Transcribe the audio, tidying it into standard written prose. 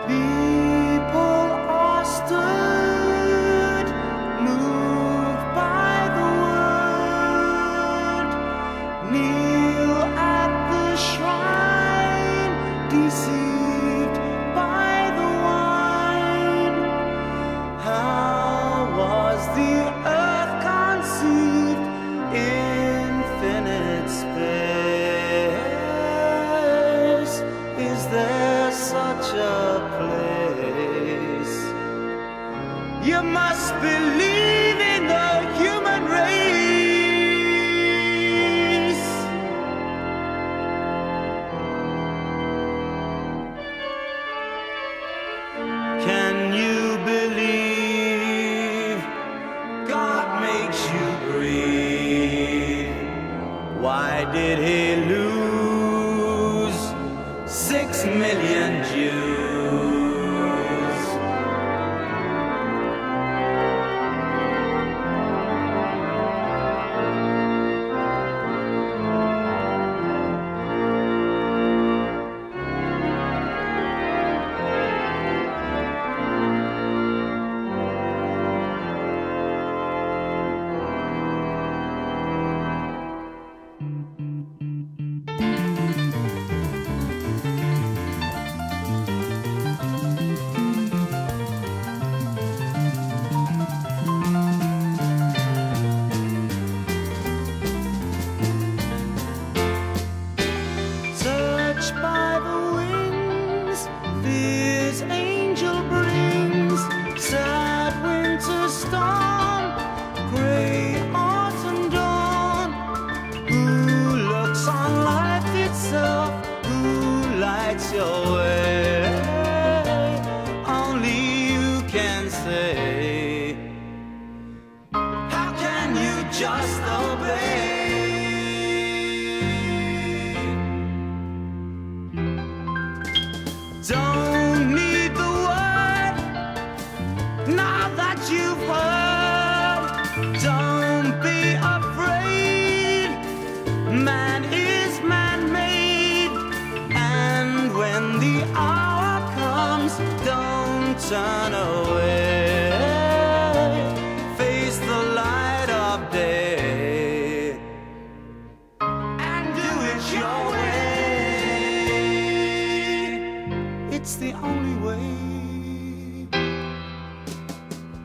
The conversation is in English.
People are stood, moved by the word, kneel at the shrine, deceived by the wine. How was the earth conceived? Infinite space. Is there such a place? You must believe in the human race. Can you believe God makes you breathe? Why did he lose 6 million Jews? Touched by the wings, fear's angel brings sad winter storm, gray autumn dawn. Who looks on life itself? Who lights your way? Only you can say. How can you just obey? Don't need the word, now that you've heard. Don't be afraid, man is man-made. And when the hour comes, don't turn